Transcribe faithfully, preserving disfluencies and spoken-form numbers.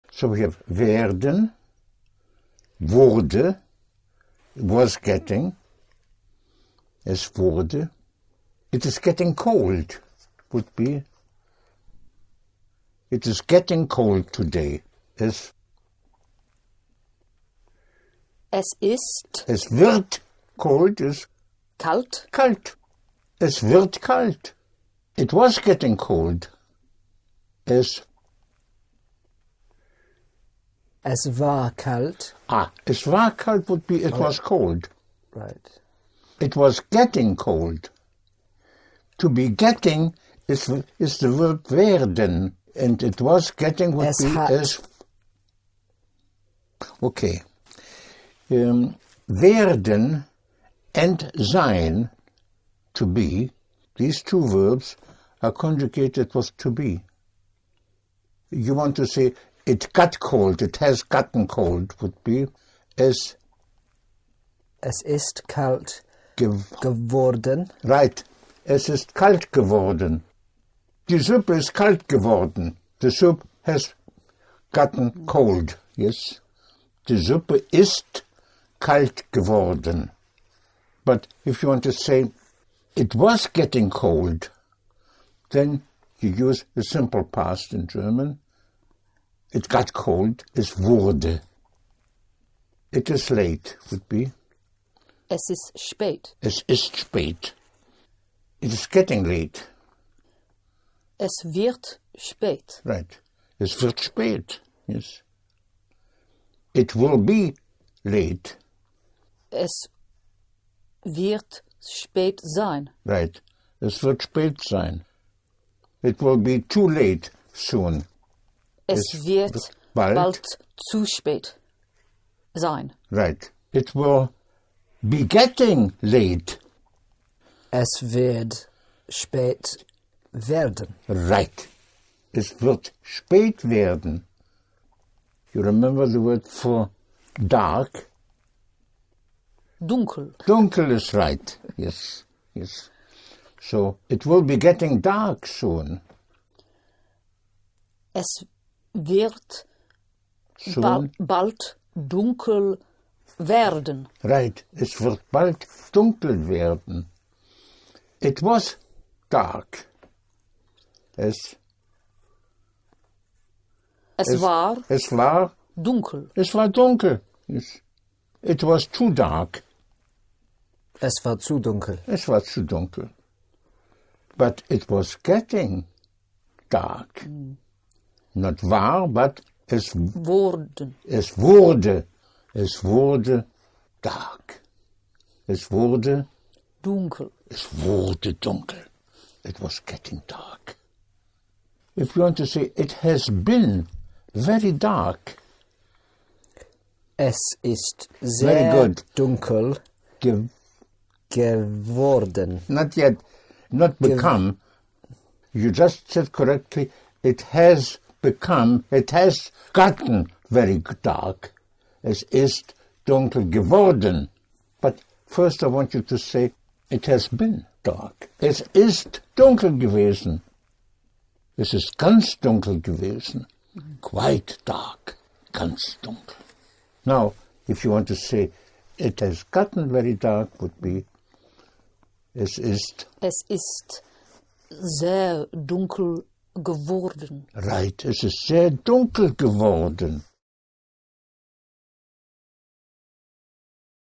So we have werden, wurde, was getting, es wurde. It is getting cold, would be. It is getting cold today. Es, Es ist es wird cold, is kalt. kalt. Es wird kalt. It was getting cold. Es, Es war kalt. ah, es war kalt would be it was cold. Right. It was getting cold. To be getting is, is the verb werden. And it was getting would Es be hat. as... Okay. Um, werden and sein, to be, these two verbs are conjugated with to be. You want to say, it got cold, it has gotten cold, would be es... Es ist kalt Gew geworden. right. Es ist kalt geworden. Die Suppe ist kalt geworden. The soup has gotten cold. Yes. Die Suppe ist kalt geworden. But if you want to say it was getting cold, then you use a simple past in German. It got cold. Es wurde. It is late would be. Es ist spät. Es ist spät. It is getting late. Es wird spät. Right. Es wird spät. Yes. It will be late. Es wird spät sein. Right. Es wird spät sein. It will be too late soon. Es, Es wird bald. bald zu spät sein. Right. It will be getting late. Es wird spät werden. Right. Es wird spät werden. You remember the word for dark? Dunkel. Dunkel is right. Yes. Yes. So it will be getting dark soon. Es wird Soon. bal bald dunkel werden. Right. Es wird bald dunkel werden. It was dark. Es, Es, es war Es war, dunkel. es war dunkel. Yes. It was too dark. Es war zu dunkel. Es war zu dunkel. But it was getting dark. Not war, but es, Wurden. es wurde, es wurde dark. Es wurde, Dunkel. es wurde dunkel. It was getting dark. If you want to say, it has been very dark. Es ist Very sehr good. dunkel Ge- geworden. Not yet, not become. You just said correctly, it has become, it has gotten very dark. Es ist dunkel geworden. But first I want you to say, it has been dark. Es ist dunkel gewesen. Es ist ganz dunkel gewesen. Quite dark. Ganz dunkel. Now, if you want to say, it has gotten very dark, would be, es ist, Es ist sehr dunkel geworden. right, es ist sehr dunkel geworden.